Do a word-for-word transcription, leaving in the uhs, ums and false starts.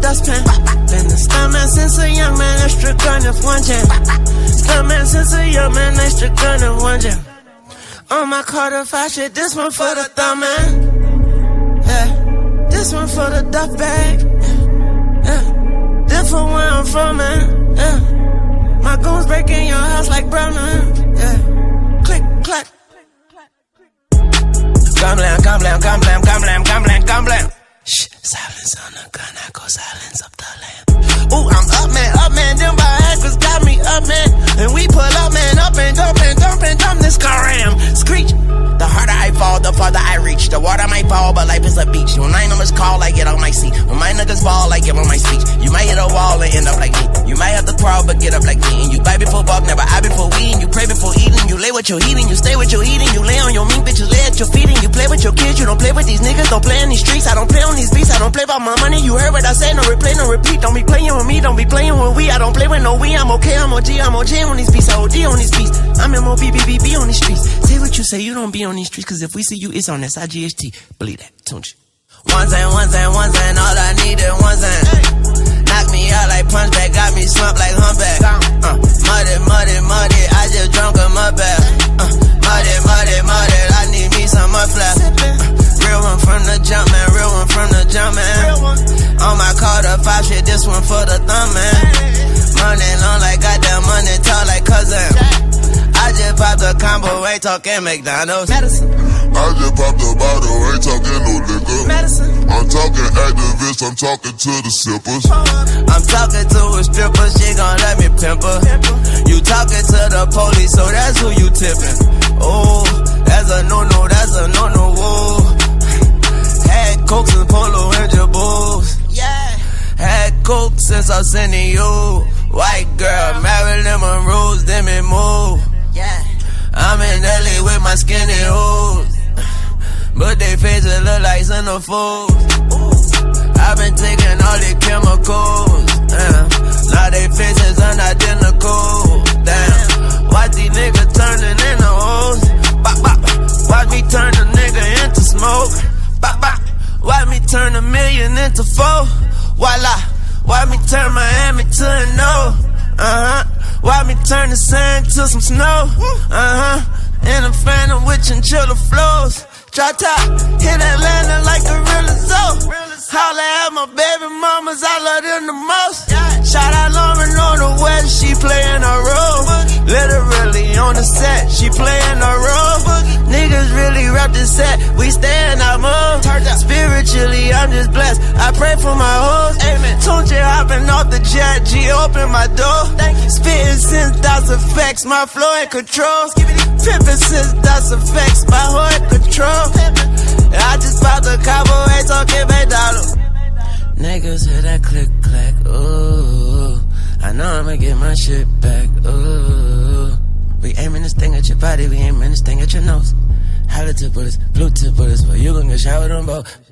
dustpan. Been the stuntman since a young man, extra gun if one jam. Stuntman since a young man, extra gun if one jam. On my Carter five shit, this one for the thumb man. Yeah, this one for the duck bag. Yeah, this for where I'm from, man. Yeah, my goons breaking your house like brown, man. Yeah, click, clack. Gum blam, gum blam, gum blam, gum blam, gum blam, gum blam. Shh, silence on the gun, I go silence up the lamp. Ooh, I'm up, man, up, man, them bioacres got me up, man. And we pull up, man, up and dump and dump and dump this car ram. Screech. The harder I fall, the farther I reach. The water might fall, but life is a beach. When my numbers call, I get on my seat. When my niggas fall, I give on my speech. You might hit a wall and end up like me. You might have to crawl, but get up like me. And you buy before buck, never eye before we. And you pray before eating. You lay with your eating, you stay with your eating. You lay on your mean bitches, lay at your feet. And you play with your kids, you don't play with these niggas. Don't play in these streets, I don't play on these beats. I don't play about my money, you heard what I said. No replay, no repeat. Don't be playing with me, don't be playing with we. I don't play with no we. I'm okay, I'm O G, I'm O J on these beats. I O D on these beats. I'm M O B B B B on these streets. Say what you say, you don't be on these streets. Cause if we see you, it's on S I G H T. Believe that, don't you? Ones and ones and ones and all I need is ones and knock me out like punch back, got me slumped like humpback. Uh, muddy, muddy, muddy, I just drunk a mud bath. Uh, muddy, muddy, muddy, I need me some mud flap. Uh, real one from the jump, man, real one from the jump, man. On my Carter five shit, this one for the thumb, man. Money long like goddamn money, tall like cousin. I just popped a combo, ain't talking McDonald's. Medicine. I just popped a bottle, ain't talking no liquor. Medicine. I'm talking activists, I'm talking to the sippers. I'm talking to a stripper, she gon' let me pimp her. You talking to the police, so that's who you tipping. Oh, that's a no-no, that's a no-no, whoa. Had cokes and polo and jabos. Yeah. Had coke since I seen you. White girl, Marilyn Monroe's, then me move. Yeah. I'm in L A with my skinny hoes, but they faces look like centerfolds. I've been taking all the chemicals, damn. Now they faces unidentical, damn. Watch these niggas turning into hoes. Bop, bop. Watch me turn a nigga into smoke. Bop, bop. Watch me turn a million into four. Voila. Watch me turn Miami to a no. Uh-huh. Watch me turn the sand to some snow. Uh-huh. In a phantom with chinchilla flows. Drop top, hit Atlanta like a real zoo. Holla at my baby mamas, I love them the most. Shout out Lauren on the west, she playin' her role. Literally on the set, she playin' her role. Niggas really rap the set, we stay in our mode. Spiritually, I'm just blessed, I pray for my hoes. Tunchi hopping off the jet, G open my door. Spittin' since that's effects, my flow in control. Pimpin' since that's effects, my hoe in control. I just popped the combo, ain't talking McDonald's. Niggas hear that click clack, ooh. I know I'ma get my shit back, ooh. We aimin' this thing at your body, we aimin' this thing at your nose. Holla to bullets, blue to bullets, but you gon' get shot with them both.